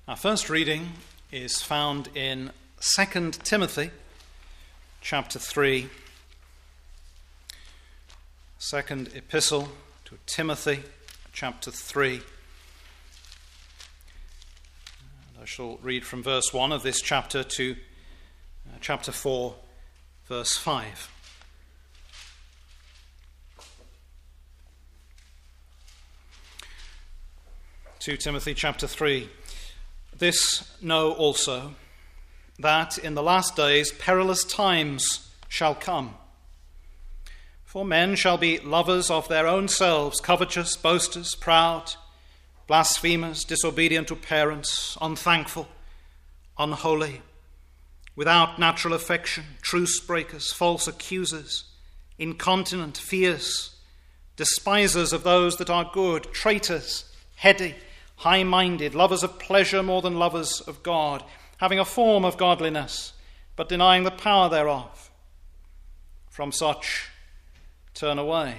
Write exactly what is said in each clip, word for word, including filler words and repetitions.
Our first reading is found in Second Timothy chapter three. Second Epistle to Timothy chapter three. And I shall read from verse one of this chapter to uh, chapter four, verse five. Second Timothy chapter three. This know also, that in the last days perilous times shall come. For men shall be lovers of their own selves, covetous, boasters, proud, blasphemers, disobedient to parents, unthankful, unholy, without natural affection, truce breakers, false accusers, incontinent, fierce, despisers of those that are good, traitors, heady, high-minded, lovers of pleasure more than lovers of God, having a form of godliness, but denying the power thereof. From such turn away.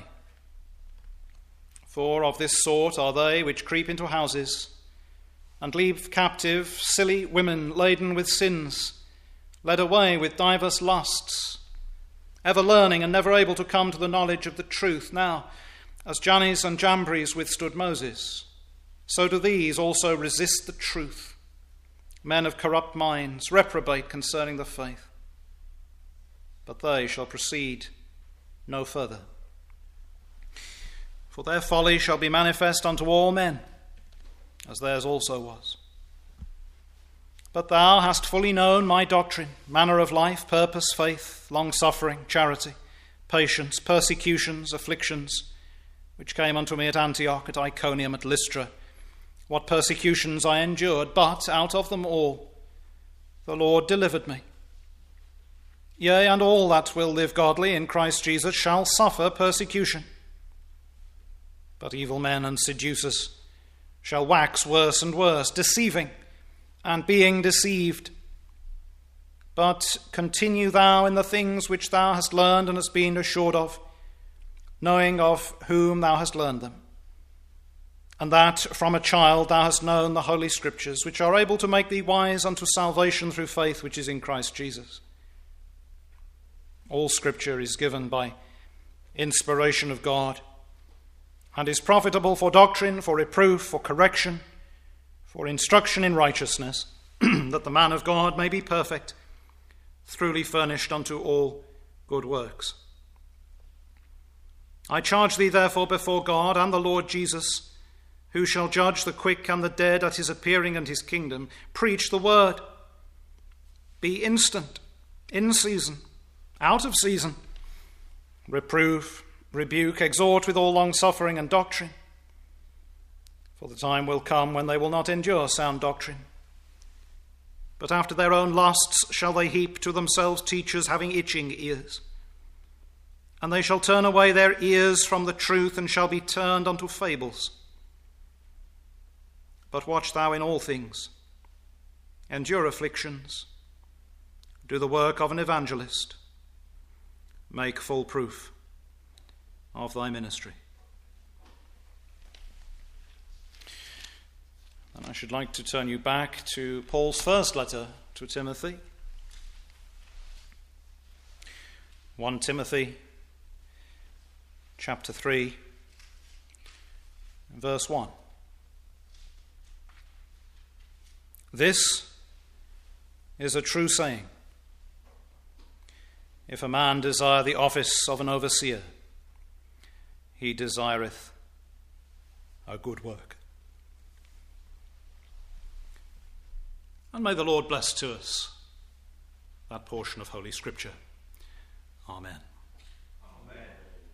For of this sort are they which creep into houses, and leave captive silly women laden with sins, led away with divers lusts, ever learning and never able to come to the knowledge of the truth. Now, as Jannes and Jambres withstood Moses, so do these also resist the truth. Men of corrupt minds reprobate concerning the faith. But they shall proceed no further. For their folly shall be manifest unto all men, as theirs also was. But thou hast fully known my doctrine, manner of life, purpose, faith, long-suffering, charity, patience, persecutions, afflictions, which came unto me at Antioch, at Iconium, at Lystra, what persecutions I endured, but out of them all the Lord delivered me. Yea, and all that will live godly in Christ Jesus shall suffer persecution. But evil men and seducers shall wax worse and worse, deceiving and being deceived. But continue thou in the things which thou hast learned and hast been assured of, knowing of whom thou hast learned them, and that from a child thou hast known the Holy Scriptures, which are able to make thee wise unto salvation through faith which is in Christ Jesus. All Scripture is given by inspiration of God, and is profitable for doctrine, for reproof, for correction, for instruction in righteousness, that the man of God may be perfect, truly furnished unto all good works. I charge thee therefore before God and the Lord Jesus, who shall judge the quick and the dead at his appearing and his kingdom, preach the word. Be instant, in season, out of season. Reprove, rebuke, exhort with all longsuffering and doctrine. For the time will come when they will not endure sound doctrine, but after their own lusts shall they heap to themselves teachers having itching ears. And they shall turn away their ears from the truth, and shall be turned unto fables. But watch thou in all things, endure afflictions, do the work of an evangelist, make full proof of thy ministry. And I should like to turn you back to Paul's first letter to Timothy. First Timothy chapter three, verse one. This is a true saying. If a man desire the office of an overseer, he desireth a good work. And may the Lord bless to us that portion of Holy Scripture. Amen. Amen.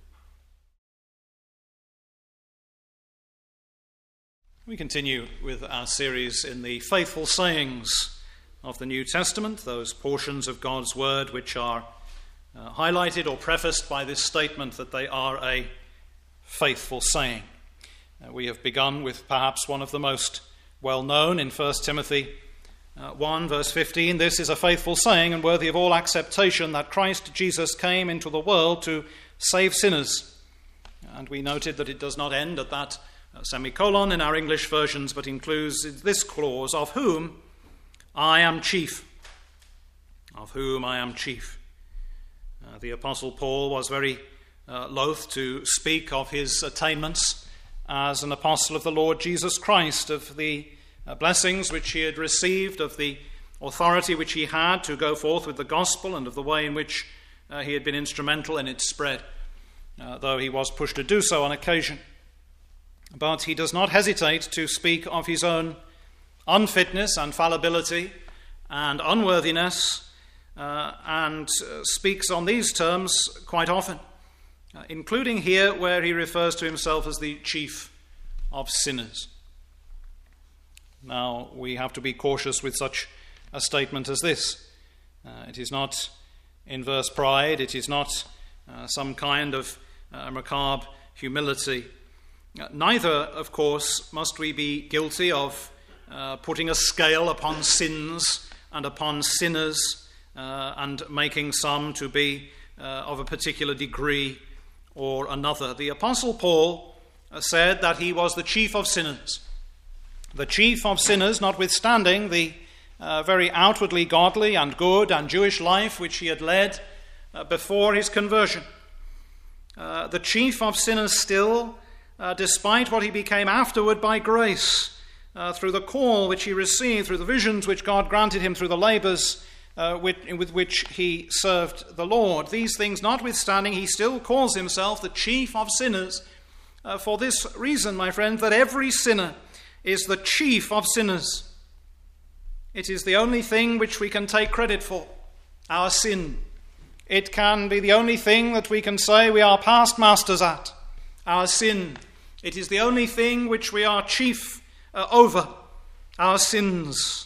We continue with our series in the faithful sayings of the New Testament, those portions of God's Word which are uh, highlighted or prefaced by this statement that they are a faithful saying. Uh, we have begun with perhaps one of the most well-known in First Timothy uh, one, verse fifteen. This is a faithful saying and worthy of all acceptation, that Christ Jesus came into the world to save sinners. And we noted that it does not end at that uh, semicolon in our English versions, but includes this clause, of whom I am chief. Of whom I am chief. Uh, the Apostle Paul was very uh, loath to speak of his attainments as an apostle of the Lord Jesus Christ, of the uh, blessings which he had received, of the authority which he had to go forth with the gospel, and of the way in which uh, he had been instrumental in its spread, uh, though he was pushed to do so on occasion. But he does not hesitate to speak of his own unfitness and fallibility and unworthiness, uh, and uh, speaks on these terms quite often, uh, including here where he refers to himself as the chief of sinners. Now, we have to be cautious with such a statement as this. Uh, it is not inverse pride, it is not uh, some kind of uh, macabre humility. Uh, neither, of course, must we be guilty of uh, putting a scale upon sins and upon sinners uh, and making some to be uh, of a particular degree or another. The Apostle Paul uh, said that he was the chief of sinners. The chief of sinners, notwithstanding the uh, very outwardly godly and good and Jewish life which he had led uh, before his conversion. Uh, the chief of sinners still, uh, despite what he became afterward by grace, uh, through the call which he received, through the visions which God granted him, through the labors uh, with, with which he served the Lord. These things notwithstanding, he still calls himself the chief of sinners, uh, for this reason, my friend, that every sinner is the chief of sinners. It is the only thing which we can take credit for, our sin. It can be the only thing that we can say we are past masters at, our sin. It is the only thing which we are chief uh, over, our sins.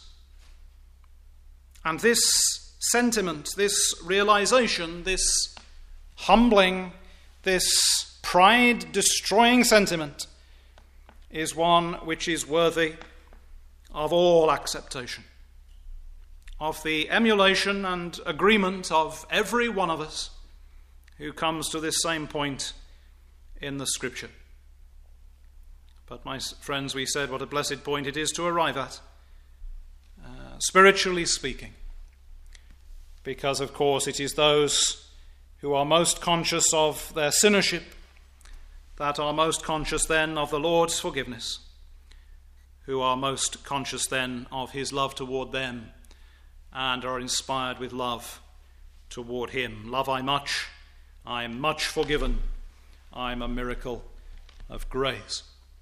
And this sentiment, this realization, this humbling, this pride-destroying sentiment is one which is worthy of all acceptation, of the emulation and agreement of every one of us who comes to this same point in the Scripture. But my friends, we said what a blessed point it is to arrive at, uh, spiritually speaking, because of course it is those who are most conscious of their sinnership that are most conscious then of the Lord's forgiveness, who are most conscious then of his love toward them and are inspired with love toward him. Love I much, I am much forgiven, I am a miracle of grace.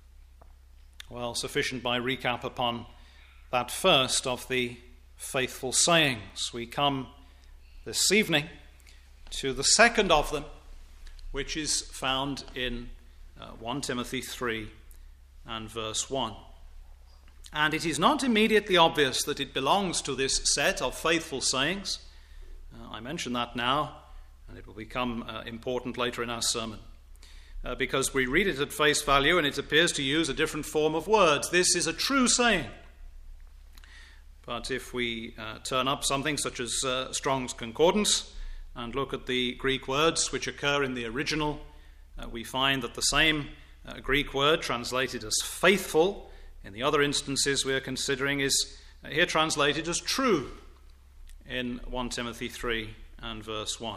Well, sufficient by recap upon that first of the faithful sayings. We come this evening to the second of them, which is found in uh, First Timothy three and verse one. And it is not immediately obvious that it belongs to this set of faithful sayings. Uh, I mention that now, and it will become uh, important later in our sermon, uh, because we read it at face value and it appears to use a different form of words. This is a true saying. But if we uh, turn up something such as uh, Strong's Concordance and look at the Greek words which occur in the original, uh, we find that the same uh, Greek word translated as faithful in the other instances we are considering is uh, here translated as true in First Timothy three and verse one.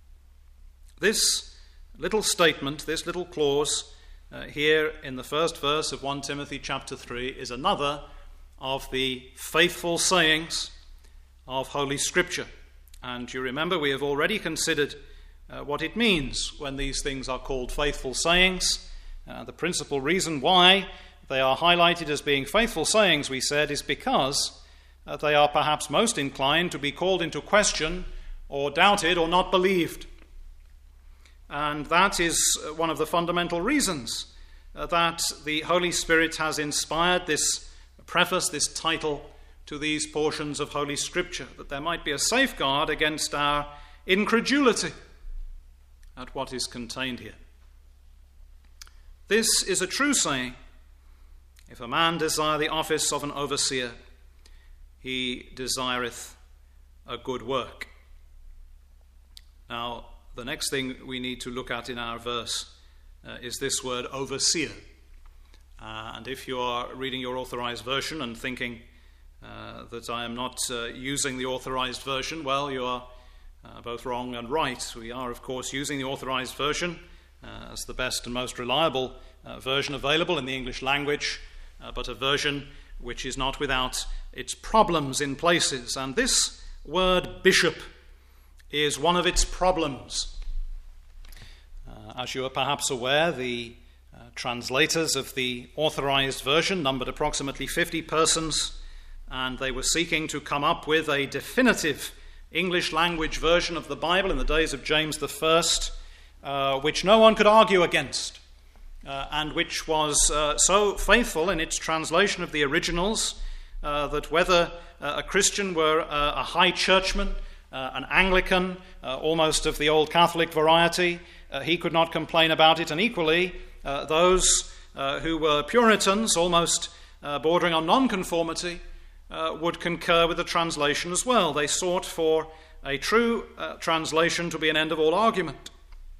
This little statement, this little clause uh, here in the first verse of First Timothy chapter three is another of the faithful sayings of Holy Scripture. And you remember we have already considered uh, what it means when these things are called faithful sayings. Uh, the principal reason why they are highlighted as being faithful sayings, we said, is because uh, they are perhaps most inclined to be called into question or doubted or not believed. And that is one of the fundamental reasons uh, that the Holy Spirit has inspired this preface, this title to these portions of Holy Scripture, that there might be a safeguard against our incredulity at what is contained here. This is a true saying. If a man desire the office of an overseer, he desireth a good work. Now, the next thing we need to look at in our verse uh, is this word overseer. Uh, and if you are reading your authorized version and thinking uh, that I am not uh, using the authorized version, well, you are uh, both wrong and right. We are, of course, using the authorized version uh, as the best and most reliable uh, version available in the English language, uh, but a version which is not without its problems in places. And this word bishop is one of its problems. Uh, as you are perhaps aware, the uh, translators of the authorized version numbered approximately fifty persons, and they were seeking to come up with a definitive English language version of the Bible in the days of James the First, uh, which no one could argue against, uh, and which was uh, so faithful in its translation of the originals uh, that whether uh, a Christian were uh, a high churchman, uh, an Anglican, uh, almost of the old Catholic variety, uh, he could not complain about it, and equally uh, those uh, who were Puritans, almost uh, bordering on nonconformity, Uh, would concur with the translation as well. They sought for a true uh, translation to be an end of all argument.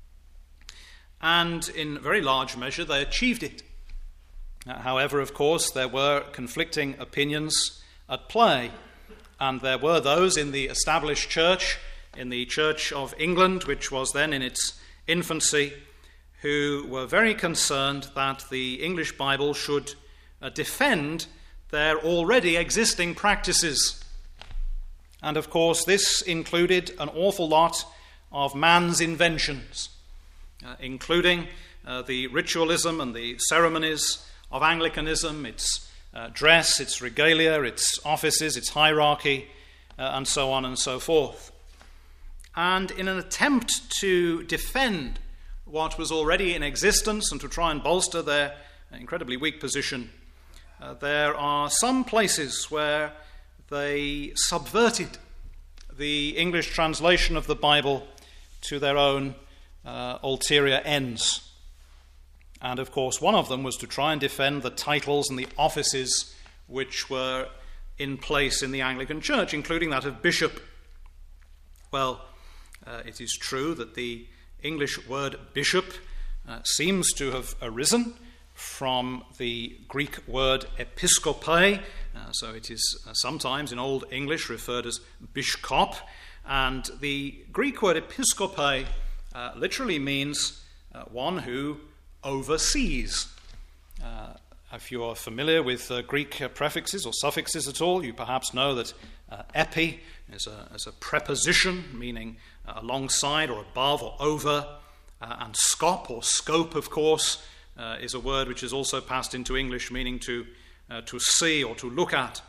And in very large measure, they achieved it. Uh, however, of course, there were conflicting opinions at play. And there were those in the established church, in the Church of England, which was then in its infancy, who were very concerned that the English Bible should uh, defend their already existing practices. And of course, this included an awful lot of man's inventions, uh, including uh, the ritualism and the ceremonies of Anglicanism, its uh, dress, its regalia, its offices, its hierarchy, uh, and so on and so forth. And in an attempt to defend what was already in existence and to try and bolster their incredibly weak position, Uh, there are some places where they subverted the English translation of the Bible to their own uh, ulterior ends. And of course, one of them was to try and defend the titles and the offices which were in place in the Anglican Church, including that of bishop. Well, uh, it is true that the English word bishop uh, seems to have arisen from the Greek word episkope, uh, so it is uh, sometimes in Old English referred as bishkop, and the Greek word episkope uh, literally means uh, one who oversees. Uh, if you are familiar with uh, Greek uh, prefixes or suffixes at all, you perhaps know that uh, epi is a, is a preposition meaning uh, alongside or above or over, uh, and skop or scope, of course, Uh, is a word which is also passed into English, meaning to uh, to see or to look at.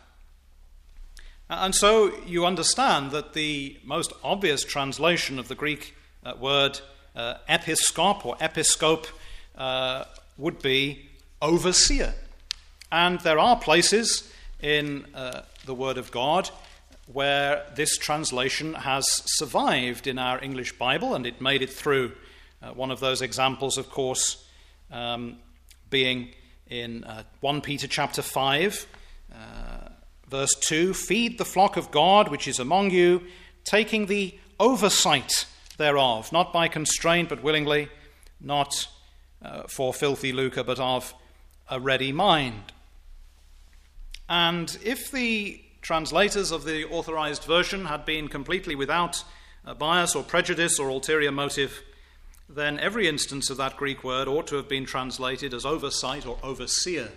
And so you understand that the most obvious translation of the Greek uh, word uh, episkop or episcope uh, would be overseer. And there are places in uh, the Word of God where this translation has survived in our English Bible, and it made it through. Uh, one of those examples, of course, Um, being in uh, First Peter chapter five, uh, verse two, "Feed the flock of God which is among you, taking the oversight thereof, not by constraint but willingly, not uh, for filthy lucre but of a ready mind." And if the translators of the authorized version had been completely without uh, bias or prejudice or ulterior motive, then every instance of that Greek word ought to have been translated as oversight or overseer.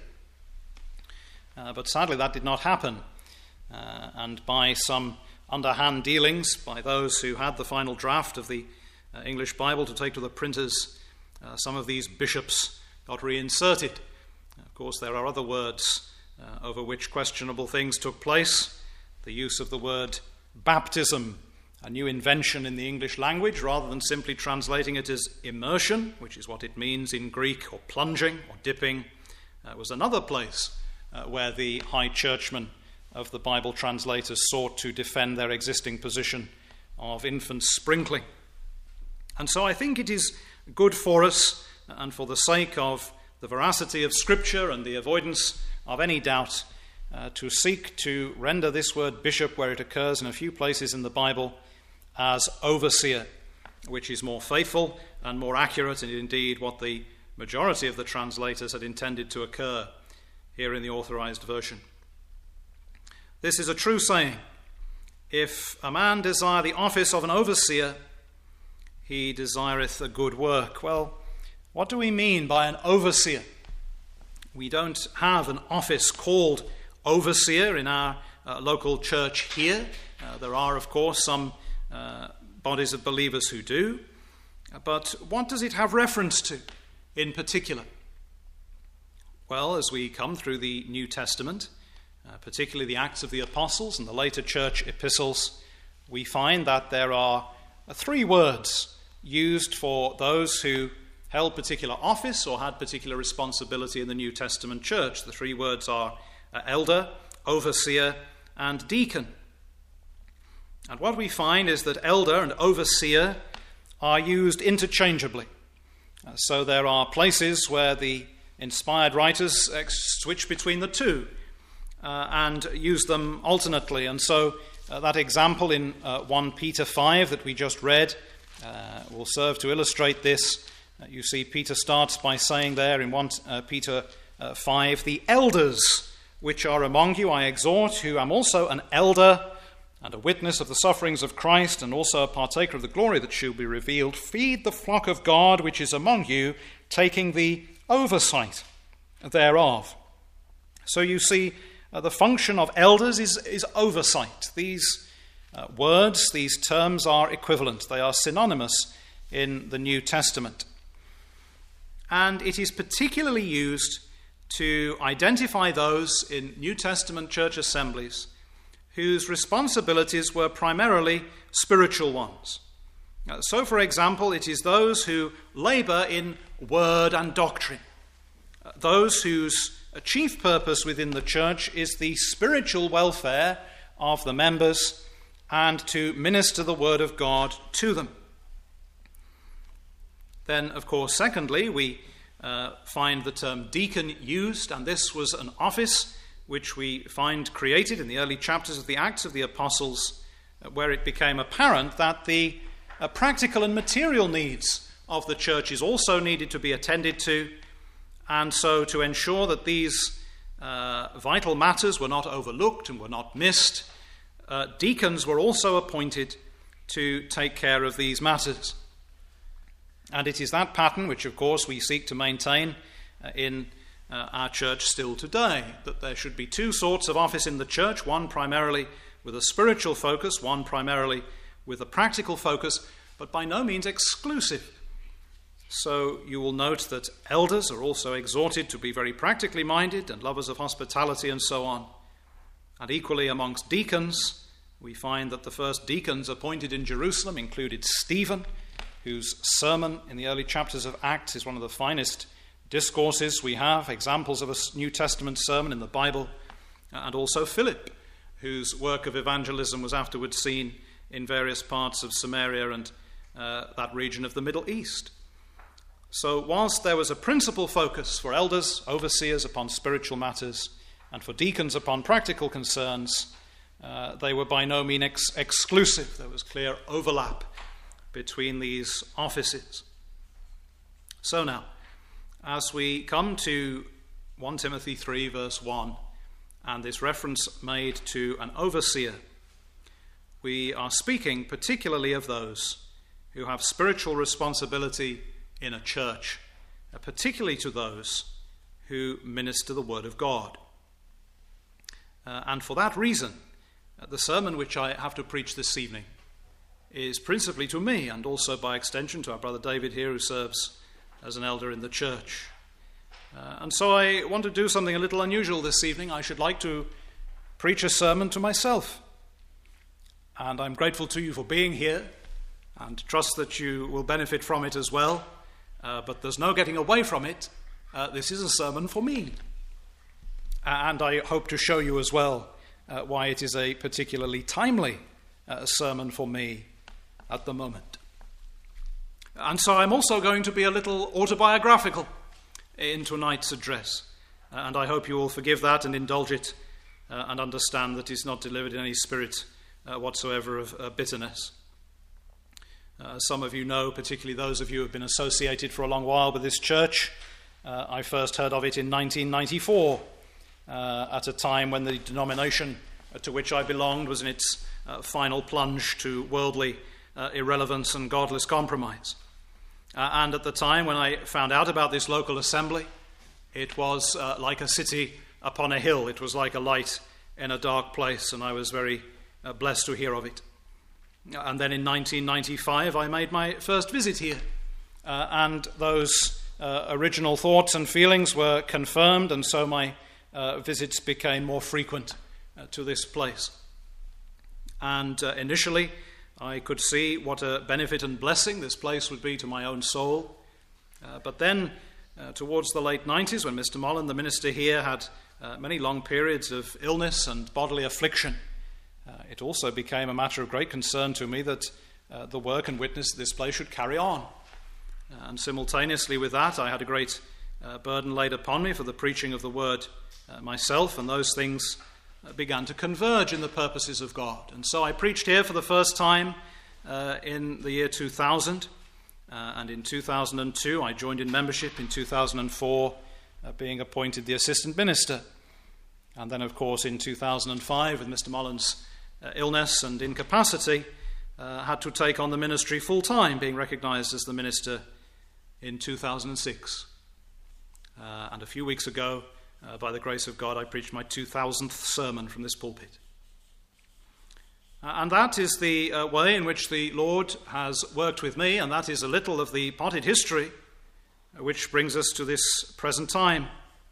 Uh, but sadly that did not happen. Uh, and by some underhand dealings by those who had the final draft of the uh, English Bible to take to the printers, uh, some of these bishops got reinserted. Of course, there are other words uh, over which questionable things took place. The use of the word baptism, a new invention in the English language, rather than simply translating it as immersion, which is what it means in Greek, or plunging, or dipping, uh, was another place uh, where the high churchmen of the Bible translators sought to defend their existing position of infant sprinkling. And so I think it is good for us, and for the sake of the veracity of Scripture and the avoidance of any doubt, uh, to seek to render this word bishop, where it occurs in a few places in the Bible, as overseer, which is more faithful and more accurate, and indeed what the majority of the translators had intended to occur here in the Authorized Version. This is a true saying. If a man desire the office of an overseer, he desireth a good work. Well, what do we mean by an overseer? We don't have an office called overseer in our uh, local church here. Uh, there are, of course, some uh, bodies of believers who do. But what does it have reference to in particular? Well, as we come through the New Testament, uh, particularly the Acts of the Apostles and the later church epistles, we find that there are uh, three words used for those who held particular office or had particular responsibility in the New Testament church. The three words are uh, elder, overseer, and deacon. And what we find is that elder and overseer are used interchangeably. Uh, so there are places where the inspired writers ex- switch between the two uh, and use them alternately. And so uh, that example in uh, First Peter five that we just read uh, will serve to illustrate this. Uh, you see, Peter starts by saying there in First Peter five, "The elders which are among you I exhort, who am also an elder and a witness of the sufferings of Christ, and also a partaker of the glory that shall be revealed. Feed the flock of God which is among you, taking the oversight thereof." So you see, uh, the function of elders is, is oversight. These uh, words, these terms are equivalent. They are synonymous in the New Testament. And it is particularly used to identify those in New Testament church assemblies whose responsibilities were primarily spiritual ones. Uh, so, for example, it is those who labor in word and doctrine, uh, those whose uh, chief purpose within the church is the spiritual welfare of the members and to minister the word of God to them. Then, of course, secondly, we uh, find the term deacon used, and this was an office which we find created in the early chapters of the Acts of the Apostles, uh, where it became apparent that the uh, practical and material needs of the churches also needed to be attended to, and so to ensure that these uh, vital matters were not overlooked and were not missed, uh, deacons were also appointed to take care of these matters. And it is that pattern which, of course, we seek to maintain uh, in Uh, our church still today, that there should be two sorts of office in the church, one primarily with a spiritual focus, one primarily with a practical focus, but by no means exclusive. So you will note that elders are also exhorted to be very practically minded and lovers of hospitality and so on. And equally amongst deacons, we find that the first deacons appointed in Jerusalem included Stephen, whose sermon in the early chapters of Acts is one of the finest discourses we have, examples of a New Testament sermon in the Bible, and also Philip, whose work of evangelism was afterwards seen in various parts of Samaria and uh, that region of the Middle East. So whilst there was a principal focus for elders, overseers upon spiritual matters, and for deacons upon practical concerns, uh, they were by no means ex- exclusive. There was clear overlap between these offices. So now, as we come to First Timothy three, verse one, and this reference made to an overseer, we are speaking particularly of those who have spiritual responsibility in a church, particularly to those who minister the word of God. Uh, and for that reason, uh, the sermon which I have to preach this evening is principally to me, and also by extension to our brother David here, who serves as an elder in the church. Uh, and so I want to do something a little unusual this evening. I should like to preach a sermon to myself. And I'm grateful to you for being here, and trust that you will benefit from it as well. Uh, but there's no getting away from it. Uh, this is a sermon for me. And I hope to show you as well uh, why it is a particularly timely uh, sermon for me at the moment. And so I'm also going to be a little autobiographical in tonight's address. Uh, and I hope you will forgive that and indulge it uh, and understand that it's not delivered in any spirit uh, whatsoever of uh, bitterness. Uh, some of you know, particularly those of you who have been associated for a long while with this church, uh, I first heard of it in nineteen ninety-four, uh, at a time when the denomination to which I belonged was in its uh, final plunge to worldly uh, irrelevance and godless compromise. Uh, and at the time when I found out about this local assembly, it was uh, like a city upon a hill. It was like a light in a dark place, and I was very uh, blessed to hear of it. And then in nineteen ninety-five, I made my first visit here, uh, and those uh, original thoughts and feelings were confirmed, and so my uh, visits became more frequent uh, to this place. And uh, initially, I could see what a benefit and blessing this place would be to my own soul. Uh, but then, uh, towards the late nineties, when Mister Mullen, the minister here, had uh, many long periods of illness and bodily affliction, uh, it also became a matter of great concern to me that uh, the work and witness of this place should carry on. Uh, and simultaneously with that, I had a great uh, burden laid upon me for the preaching of the word uh, myself, and those things began to converge in the purposes of God. And so I preached here for the first time uh, in the year two thousand, uh, and in two thousand two I joined in membership. In two thousand four, uh, being appointed the assistant minister. And then, of course, in two thousand five, with Mister Mullen's uh, illness and incapacity, uh, had to take on the ministry full-time, being recognised as the minister in two thousand six. Uh, and a few weeks ago, Uh, by the grace of God, I preached my two thousandth sermon from this pulpit. Uh, and that is the uh, way in which the Lord has worked with me, and that is a little of the potted history uh, which brings us to this present time.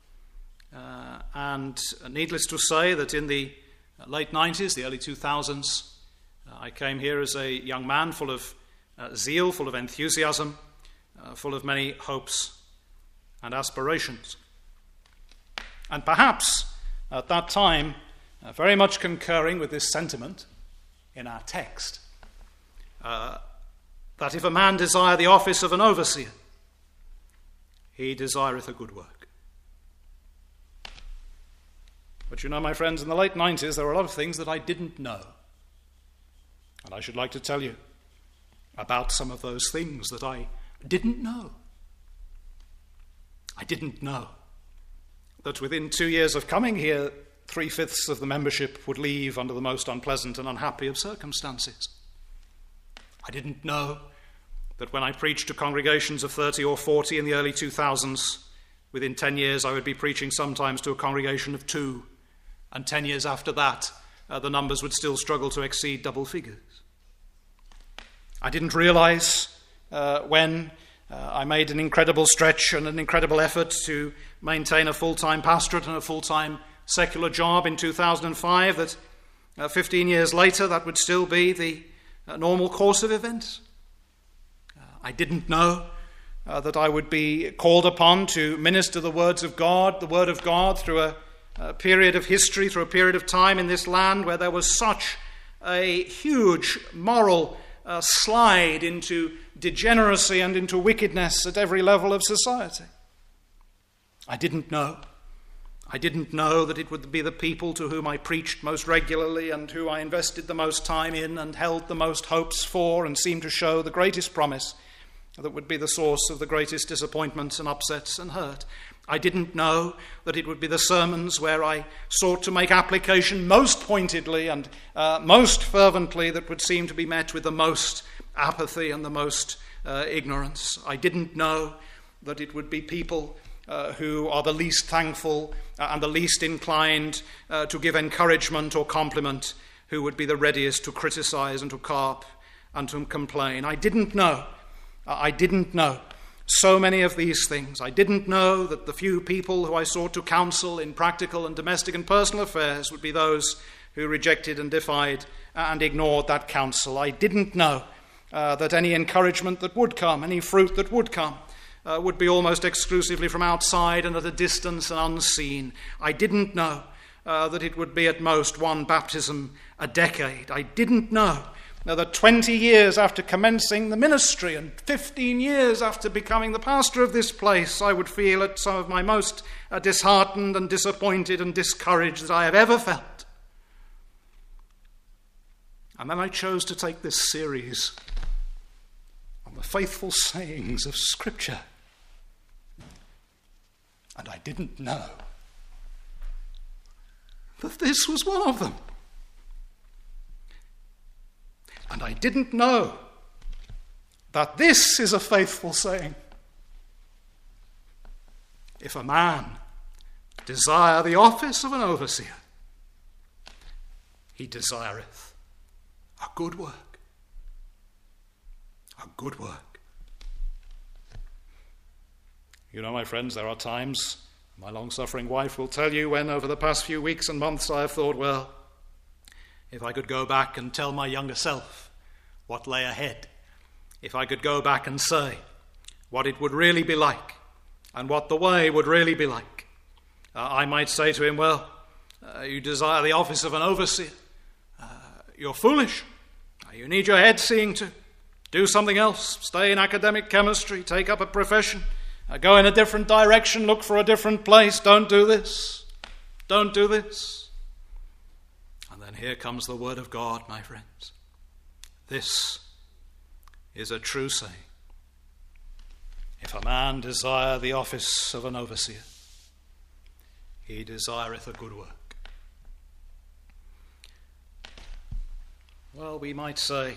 Uh, and uh, needless to say that in the late nineties, the early two thousands, uh, I came here as a young man full of uh, zeal, full of enthusiasm, uh, full of many hopes and aspirations. And perhaps at that time, uh, very much concurring with this sentiment in our text, uh, that if a man desire the office of an overseer, he desireth a good work. But you know, my friends, in the late nineties, there were a lot of things that I didn't know. And I should like to tell you about some of those things that I didn't know. I didn't know that within two years of coming here, three-fifths of the membership would leave under the most unpleasant and unhappy of circumstances. I didn't know that when I preached to congregations of thirty or forty in the early two thousands, within ten years I would be preaching sometimes to a congregation of two, and ten years after that, uh, the numbers would still struggle to exceed double figures. I didn't realize uh, when Uh, I made an incredible stretch and an incredible effort to maintain a full-time pastorate and a full-time secular job in two thousand five, that uh, fifteen years later that would still be the uh, normal course of events. Uh, I didn't know uh, that I would be called upon to minister the words of God, the word of God, through a, a period of history, through a period of time in this land where there was such a huge moral uh, slide into degeneracy and into wickedness at every level of society. I didn't know. I didn't know that it would be the people to whom I preached most regularly and who I invested the most time in and held the most hopes for and seemed to show the greatest promise that would be the source of the greatest disappointments and upsets and hurt. I didn't know that it would be the sermons where I sought to make application most pointedly and uh, most fervently that would seem to be met with the most apathy and the most uh, ignorance. I didn't know that it would be people uh, who are the least thankful uh, and the least inclined uh, to give encouragement or compliment who would be the readiest to criticize and to carp and to complain. I didn't know. Uh, I didn't know so many of these things. I didn't know that the few people who I sought to counsel in practical and domestic and personal affairs would be those who rejected and defied and ignored that counsel. I didn't know uh, that any encouragement that would come, any fruit that would come, uh, would be almost exclusively from outside and at a distance and unseen. I didn't know uh, that it would be at most one baptism a decade. I didn't know Now, that twenty years after commencing the ministry and fifteen years after becoming the pastor of this place, I would feel at some of my most uh, disheartened and disappointed and discouraged that I have ever felt. And then I chose to take this series faithful sayings of Scripture. And I didn't know that this was one of them. And I didn't know that this is a faithful saying. If a man desire the office of an overseer, he desireth a good work. A good work. You know, my friends, there are times, my long-suffering wife will tell you, when over the past few weeks and months I have thought, well, if I could go back and tell my younger self what lay ahead, if I could go back and say what it would really be like and what the way would really be like, uh, I might say to him, well, uh, you desire the office of an overseer. Uh, you're foolish. Uh, you need your head seeing to. Do something else. Stay in academic chemistry. Take up a profession. Uh, go in a different direction. Look for a different place. Don't do this. Don't do this. And then here comes the word of God, my friends. This is a true saying. If a man desire the office of an overseer, he desireth a good work. Well, we might say,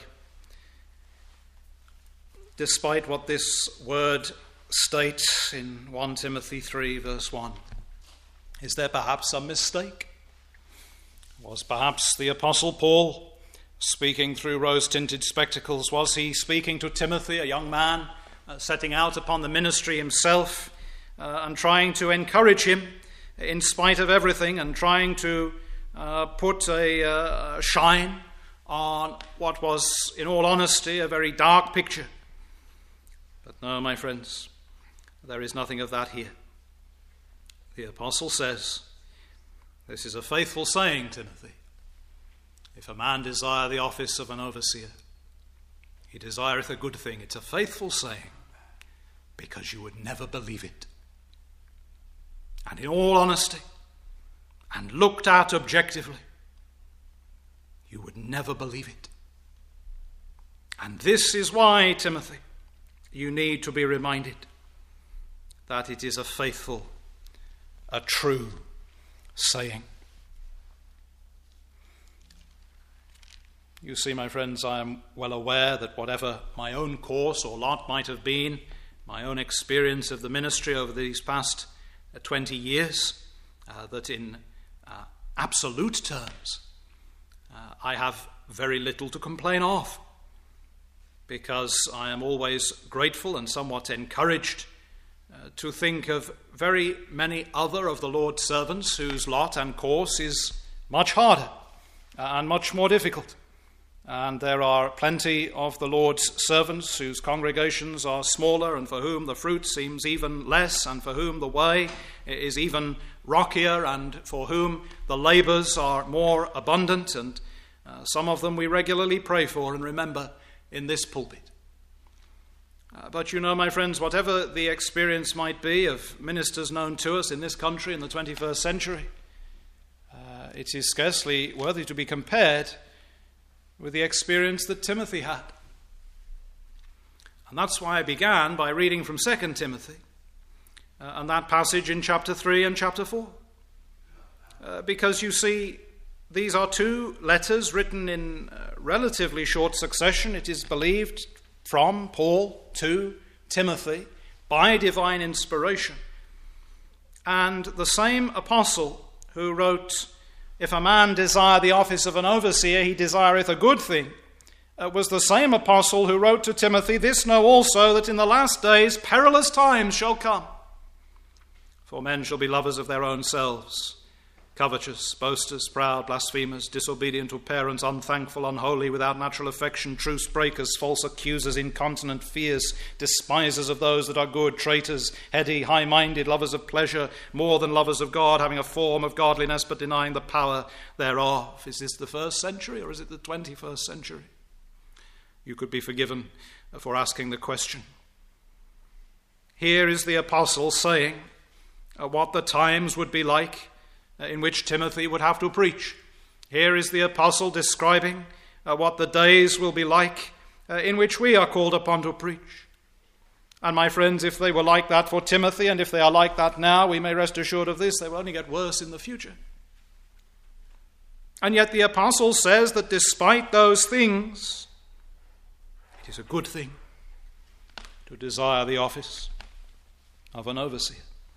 despite what this word states in First Timothy three, verse one, is there perhaps some mistake? Was perhaps the Apostle Paul speaking through rose-tinted spectacles? Was he speaking to Timothy, a young man, uh, setting out upon the ministry himself uh, and trying to encourage him in spite of everything, and trying to uh, put a uh, shine on what was, in all honesty, a very dark picture? But no, my friends, there is nothing of that here. The apostle says, this is a faithful saying, Timothy. If a man desire the office of an overseer, he desireth a good thing. It's a faithful saying, because you would never believe it. And in all honesty, and looked at objectively, you would never believe it. And this is why, Timothy, you need to be reminded that it is a faithful, a true saying. You see, my friends, I am well aware that whatever my own course or lot might have been, my own experience of the ministry over these past uh, twenty years, uh, that in uh, absolute terms, uh, I have very little to complain of, because I am always grateful and somewhat encouraged uh, to think of very many other of the Lord's servants whose lot and course is much harder uh, and much more difficult. And there are plenty of the Lord's servants whose congregations are smaller and for whom the fruit seems even less, and for whom the way is even rockier, and for whom the labours are more abundant. And uh, some of them we regularly pray for and remember in this pulpit. Uh, but you know, my friends, whatever the experience might be of ministers known to us in this country in the twenty-first century, uh, it is scarcely worthy to be compared with the experience that Timothy had. And that's why I began by reading from Second Timothy, uh, and that passage in chapter three and chapter four. Uh, because you see, these are two letters written in uh, relatively short succession, it is believed, from Paul to Timothy by divine inspiration. And the same apostle who wrote, if a man desire the office of an overseer, he desireth a good thing, uh, was the same apostle who wrote to Timothy, this know also, that in the last days perilous times shall come. For men shall be lovers of their own selves, covetous, boasters, proud, blasphemers, disobedient to parents, unthankful, unholy, without natural affection, truce breakers, false accusers, incontinent, fierce, despisers of those that are good, traitors, heady, high-minded, lovers of pleasure, more than lovers of God, having a form of godliness, but denying the power thereof. Is this the first century, or is it the twenty-first century? You could be forgiven for asking the question. Here is the apostle saying uh, what the times would be like in which Timothy would have to preach. Here is the apostle describing uh, what the days will be like uh, in which we are called upon to preach. And my friends, if they were like that for Timothy, and if they are like that now, we may rest assured of this, they will only get worse in the future. And yet the apostle says that despite those things, it is a good thing to desire the office of an overseer.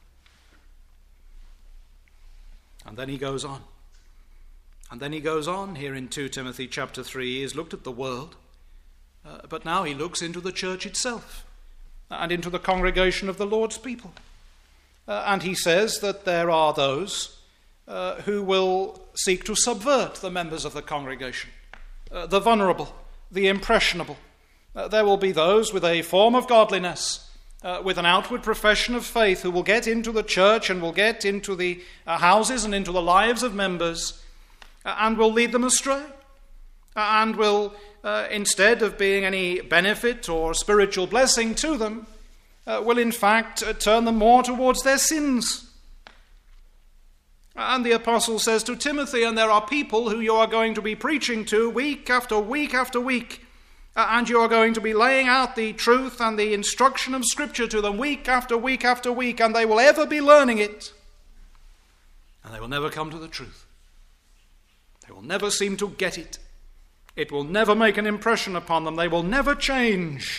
And then he goes on. And then he goes on here in Second Timothy chapter three. He has looked at the world, uh, but now he looks into the church itself and into the congregation of the Lord's people. Uh, and he says that there are those uh, who will seek to subvert the members of the congregation, uh, the vulnerable, the impressionable. Uh, there will be those with a form of godliness, Uh, with an outward profession of faith, who will get into the church and will get into the uh, houses and into the lives of members uh, and will lead them astray uh, and will, uh, instead of being any benefit or spiritual blessing to them, uh, will in fact uh, turn them more towards their sins. And the apostle says to Timothy, and there are people who you are going to be preaching to week after week after week, Uh, and you are going to be laying out the truth and the instruction of Scripture to them week after week after week, and they will ever be learning it. And they will never come to the truth. They will never seem to get it. It will never make an impression upon them. They will never change.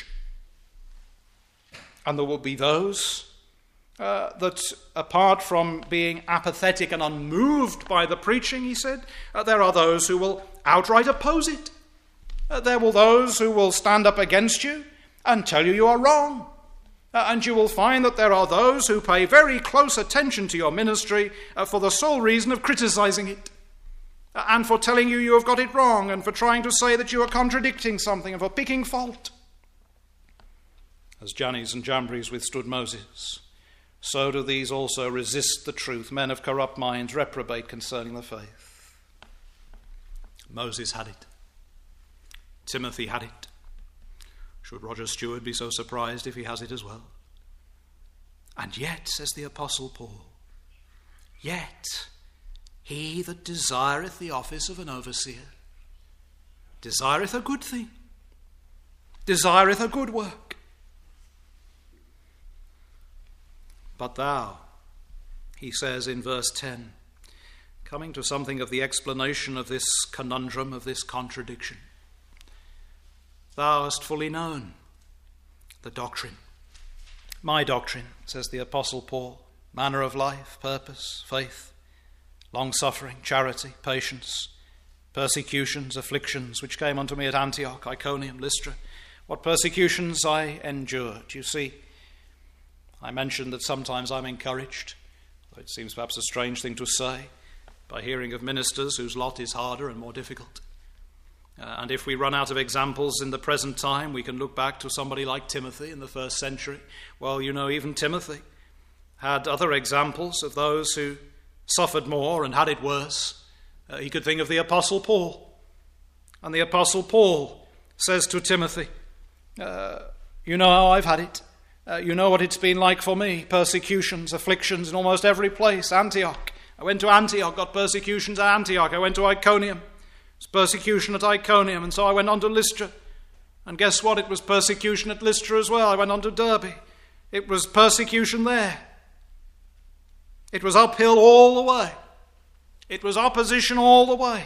And there will be those uh, that, apart from being apathetic and unmoved by the preaching, he said, uh, there are those who will outright oppose it. Uh, there will those who will stand up against you and tell you you are wrong. Uh, and you will find that there are those who pay very close attention to your ministry uh, for the sole reason of criticizing it, uh, and for telling you you have got it wrong, and for trying to say that you are contradicting something, and for picking fault. As Jannes and Jambres withstood Moses, so do these also resist the truth. Men of corrupt minds reprobate concerning the faith. Moses had it. Timothy had it. Should Roger Stewart be so surprised if he has it as well? And yet, says the Apostle Paul, yet he that desireth the office of an overseer desireth a good thing, desireth a good work. But thou, he says in verse ten, coming to something of the explanation of this conundrum, of this contradiction, thou hast fully known the doctrine. My doctrine, says the Apostle Paul, manner of life, purpose, faith, long-suffering, charity, patience, persecutions, afflictions, which came unto me at Antioch, Iconium, Lystra. What persecutions I endured. You see, I mentioned that sometimes I'm encouraged, though it seems perhaps a strange thing to say, by hearing of ministers whose lot is harder and more difficult. Uh, and if we run out of examples in the present time, we can look back to somebody like Timothy in the first century. Well, you know, even Timothy had other examples of those who suffered more and had it worse. Uh, he could think of the Apostle Paul. And the Apostle Paul says to Timothy, uh, you know how I've had it. Uh, you know what it's been like for me. Persecutions, afflictions in almost every place. Antioch. I went to Antioch, got persecutions at Antioch. I went to Iconium. It was persecution at Iconium, and so I went on to Lystra. And guess what? It was persecution at Lystra as well. I went on to Derbe. It was persecution there. It was uphill all the way. It was opposition all the way.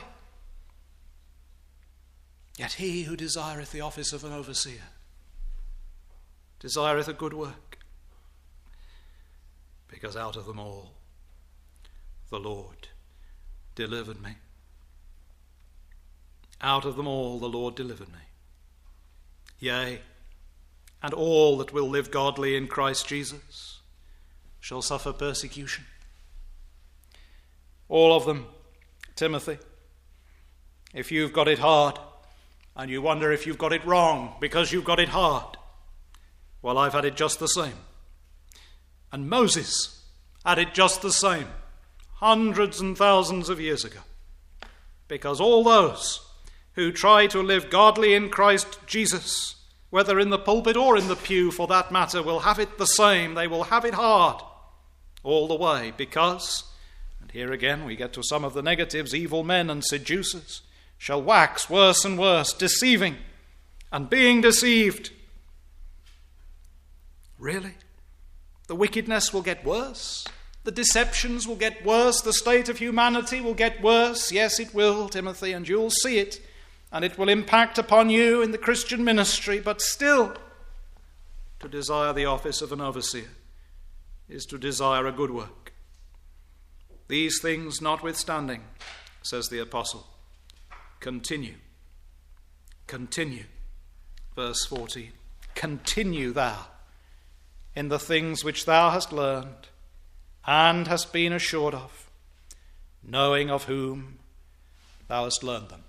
Yet he who desireth the office of an overseer desireth a good work, because out of them all the Lord delivered me. Out of them all the Lord delivered me. Yea, and all that will live godly in Christ Jesus shall suffer persecution. All of them, Timothy. If you've got it hard, and you wonder if you've got it wrong because you've got it hard, well, I've had it just the same. And Moses had it just the same, hundreds and thousands of years ago. Because all those who try to live godly in Christ Jesus, whether in the pulpit or in the pew for that matter, will have it the same. They will have it hard all the way, because, and here again we get to some of the negatives, evil men and seducers shall wax worse and worse, deceiving and being deceived. Really? The wickedness will get worse. The deceptions will get worse. The state of humanity will get worse. Yes, it will, Timothy, and you'll see it. And it will impact upon you in the Christian ministry. But still, to desire the office of an overseer is to desire a good work. These things notwithstanding, says the apostle, continue. Continue. Verse fourteen. Continue thou in the things which thou hast learned and hast been assured of, knowing of whom thou hast learned them.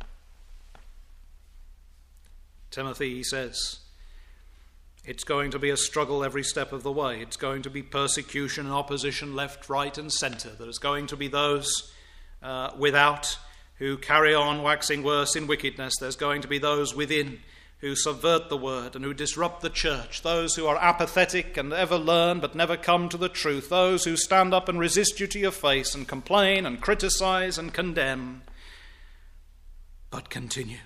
Timothy, he says, it's going to be a struggle every step of the way. It's going to be persecution and opposition left, right, and centre. There's going to be those uh, without who carry on waxing worse in wickedness. There's going to be those within who subvert the word and who disrupt the church, those who are apathetic and ever learn but never come to the truth, those who stand up and resist you to your face and complain and criticize and condemn. But continue.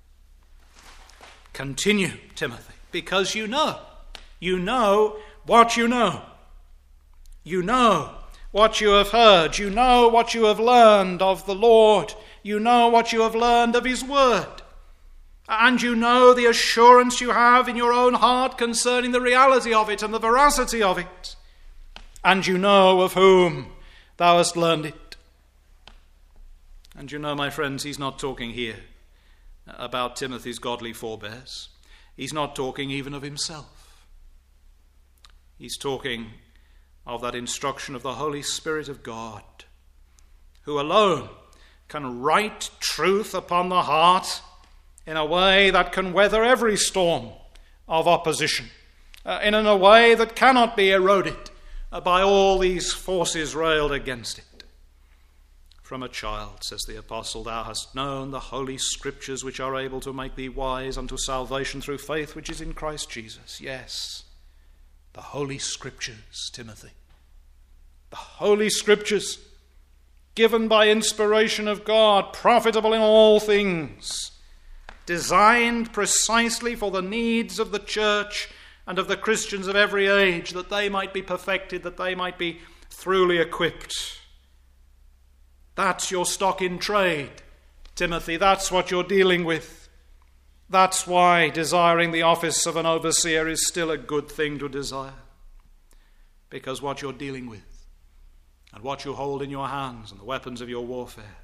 Continue, Timothy, because you know. You know what you know. You know what you have heard. You know what you have learned of the Lord. You know what you have learned of his word. And you know the assurance you have in your own heart concerning the reality of it and the veracity of it. And you know of whom thou hast learned it. And you know, my friends, he's not talking here about Timothy's godly forebears. He's not talking even of himself. He's talking of that instruction of the Holy Spirit of God, who alone can write truth upon the heart in a way that can weather every storm of opposition, uh, in a way that cannot be eroded uh, by all these forces railed against it. From a child, says the apostle, thou hast known the holy scriptures which are able to make thee wise unto salvation through faith which is in Christ Jesus. Yes, the holy scriptures, Timothy. The holy scriptures, given by inspiration of God, profitable in all things, designed precisely for the needs of the church and of the Christians of every age, that they might be perfected, that they might be thoroughly equipped. That's your stock in trade, Timothy. That's what you're dealing with. That's why desiring the office of an overseer is still a good thing to desire. Because what you're dealing with and what you hold in your hands and the weapons of your warfare.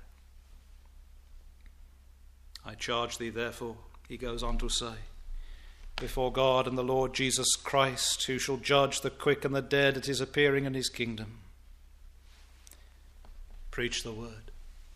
I charge thee, therefore, he goes on to say, before God and the Lord Jesus Christ, who shall judge the quick and the dead at his appearing in his kingdom. Preach the word.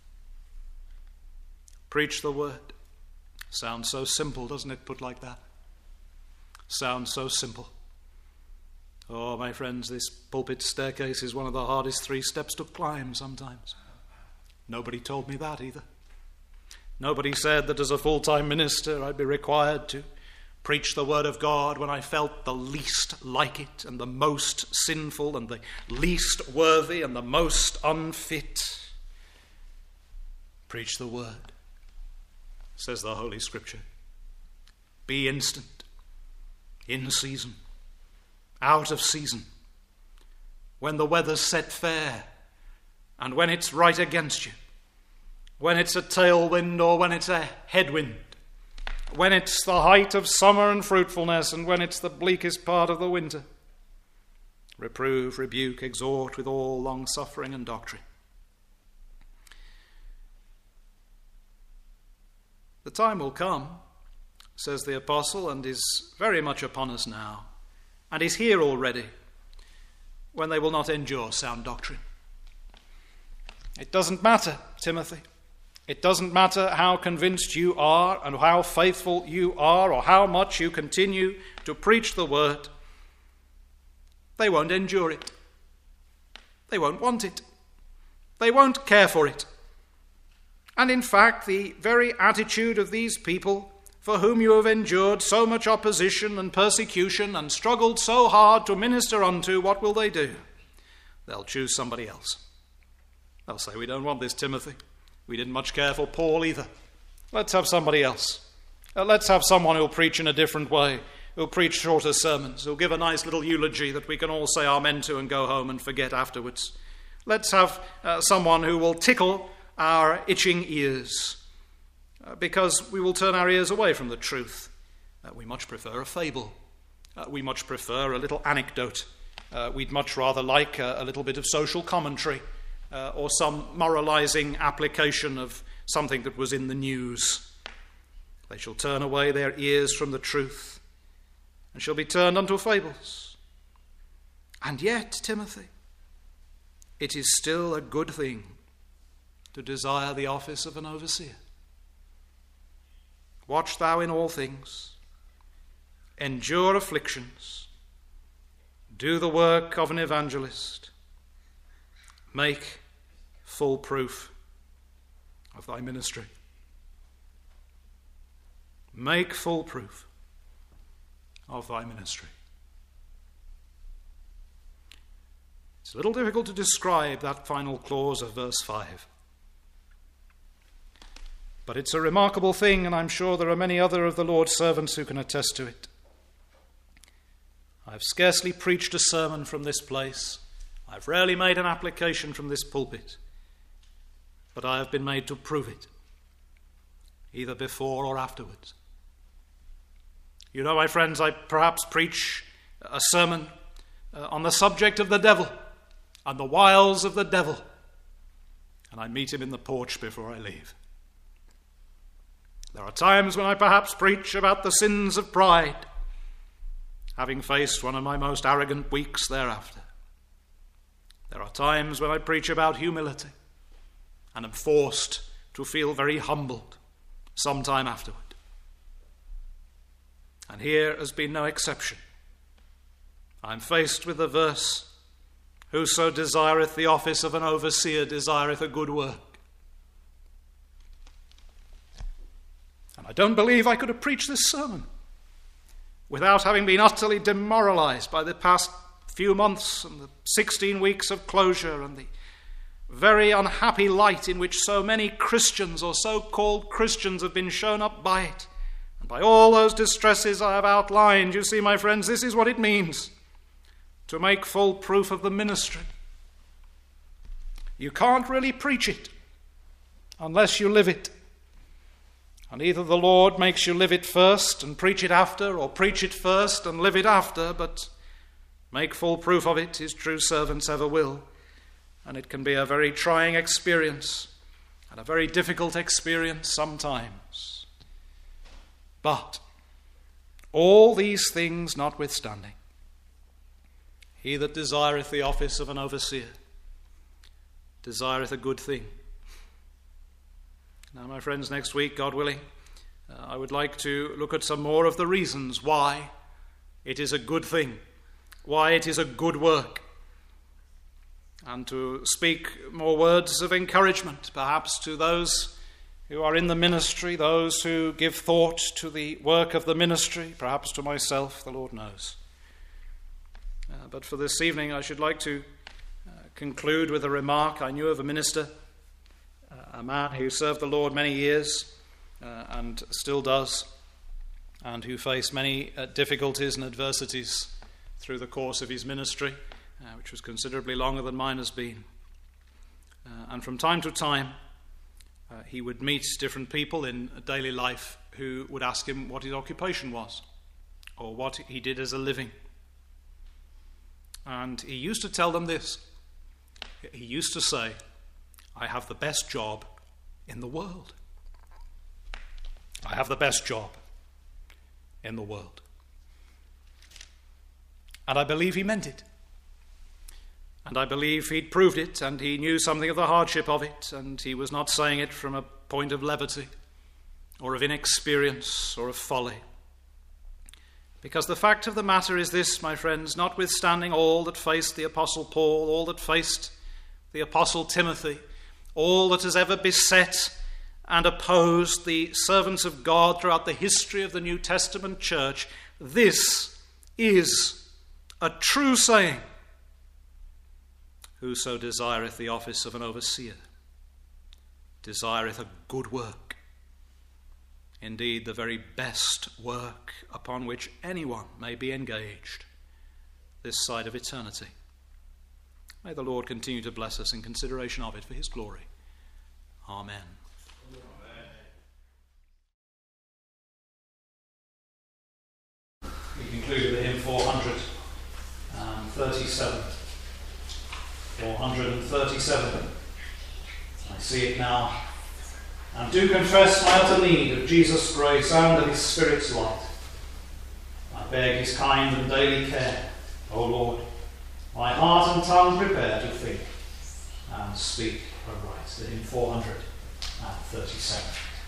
Preach the word. Sounds so simple, doesn't it, put like that? Sounds so simple. Oh, my friends, this pulpit staircase is one of the hardest three steps to climb sometimes. Nobody told me that either. Nobody said that as a full-time minister I'd be required to preach the word of God when I felt the least like it and the most sinful and the least worthy and the most unfit. Preach the word, says the Holy Scripture. Be instant, in season, out of season, when the weather's set fair and when it's right against you, when it's a tailwind or when it's a headwind, when it's the height of summer and fruitfulness and when it's the bleakest part of the winter. Reprove, rebuke, exhort with all long-suffering and doctrine. The time will come, says the apostle, and is very much upon us now, and is here already, when they will not endure sound doctrine. It doesn't matter, Timothy. It doesn't matter how convinced you are and how faithful you are or how much you continue to preach the word. They won't endure it. They won't want it. They won't care for it. And in fact, the very attitude of these people for whom you have endured so much opposition and persecution and struggled so hard to minister unto, what will they do? They'll choose somebody else. They'll say, we don't want this Timothy. We didn't much care for Paul either. Let's have somebody else. Uh, let's have someone who'll preach in a different way, who'll preach shorter sermons, who'll give a nice little eulogy that we can all say amen to and go home and forget afterwards. Let's have uh, someone who will tickle our itching ears, uh, because we will turn our ears away from the truth. Uh, we much prefer a fable. Uh, we much prefer a little anecdote. Uh, we'd much rather like a, a little bit of social commentary uh, or some moralizing application of something that was in the news. They shall turn away their ears from the truth and shall be turned unto fables. And yet, Timothy, it is still a good thing to desire the office of an overseer. Watch thou in all things, endure afflictions, do the work of an evangelist, make full proof of thy ministry. Make full proof of thy ministry. It's a little difficult to describe that final clause of verse five. But it's a remarkable thing, and I'm sure there are many other of the Lord's servants who can attest to it. I've scarcely preached a sermon from this place. I've rarely made an application from this pulpit. But I have been made to prove it, either before or afterwards. You know, my friends, I perhaps preach a sermon uh, on the subject of the devil and the wiles of the devil, and I meet him in the porch before I leave. There are times when I perhaps preach about the sins of pride, having faced one of my most arrogant weeks thereafter. There are times when I preach about humility and am forced to feel very humbled sometime afterward. And here has been no exception. I'm faced with the verse, whoso desireth the office of an overseer desireth a good work. And I don't believe I could have preached this sermon without having been utterly demoralized by the past few months and the sixteen weeks of closure and the very unhappy light in which so many Christians or so-called Christians have been shown up by it. And by all those distresses I have outlined, you see, my friends, this is what it means to make full proof of the ministry. You can't really preach it unless you live it. And either the Lord makes you live it first and preach it after, or preach it first and live it after, but make full proof of it his true servants ever will. And it can be a very trying experience and a very difficult experience sometimes. But all these things notwithstanding, he that desireth the office of an overseer desireth a good thing. Now, my friends, next week, God willing, uh, I would like to look at some more of the reasons why it is a good thing, why it is a good work, and to speak more words of encouragement, perhaps to those who are in the ministry, those who give thought to the work of the ministry, perhaps to myself, the Lord knows. Uh, but for this evening, I should like to uh, conclude with a remark. I knew of a minister, uh, a man who served the Lord many years uh, and still does, and who faced many uh, difficulties and adversities through the course of his ministry, uh, which was considerably longer than mine has been. Uh, and from time to time, Uh, he would meet different people in daily life who would ask him what his occupation was or what he did as a living. And he used to tell them this. He used to say, I have the best job in the world. I have the best job in the world. And I believe he meant it. And I believe he'd proved it, and he knew something of the hardship of it, and he was not saying it from a point of levity or of inexperience or of folly. Because the fact of the matter is this, my friends, notwithstanding all that faced the Apostle Paul, all that faced the Apostle Timothy, all that has ever beset and opposed the servants of God throughout the history of the New Testament church, this is a true saying. Whoso desireth the office of an overseer desireth a good work indeed the very best work upon which anyone may be engaged this side of eternity. May the Lord continue to bless us in consideration of it for his glory. Amen. We conclude with the hymn four hundred thirty-seven. four hundred thirty-seven. I see it now. And do confess my utter need of Jesus' grace and of his Spirit's light. I beg his kind and daily care, O Lord, my heart and tongue prepare to think and speak aright. The hymn four hundred thirty-seven.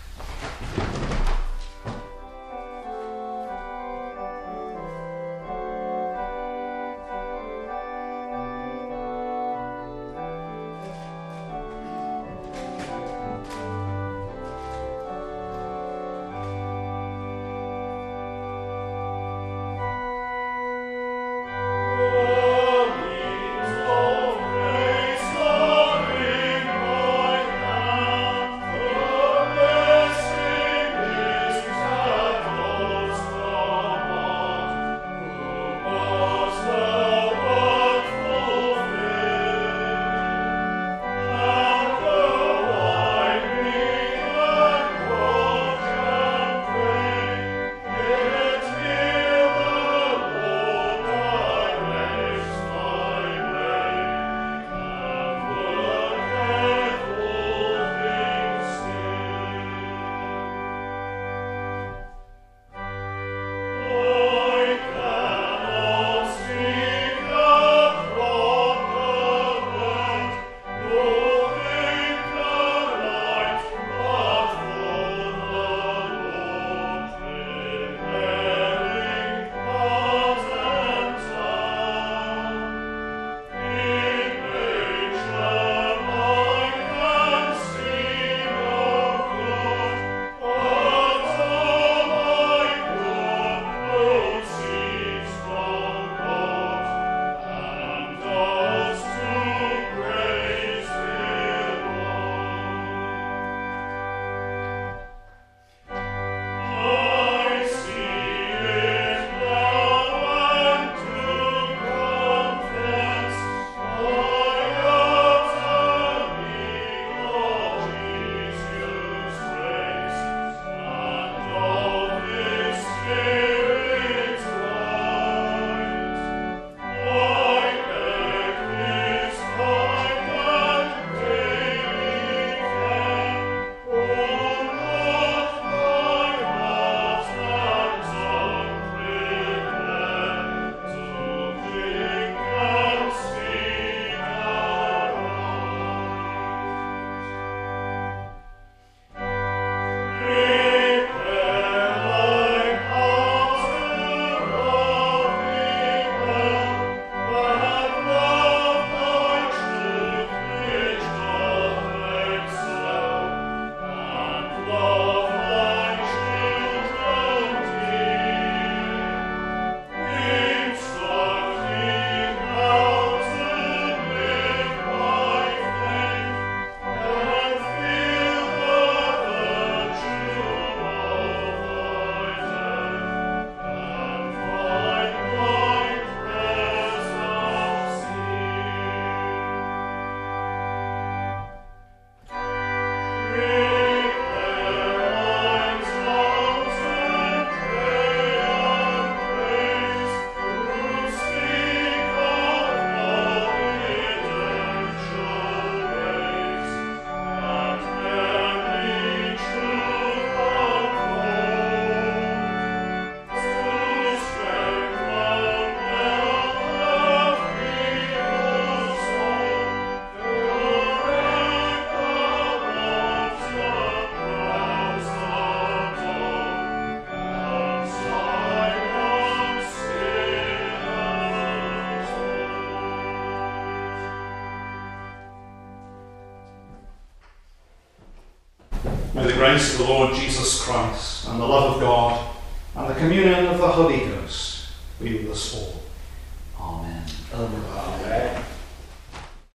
May the grace of the Lord Jesus Christ and the love of God and the communion of the Holy Ghost be with us all. Amen. Amen.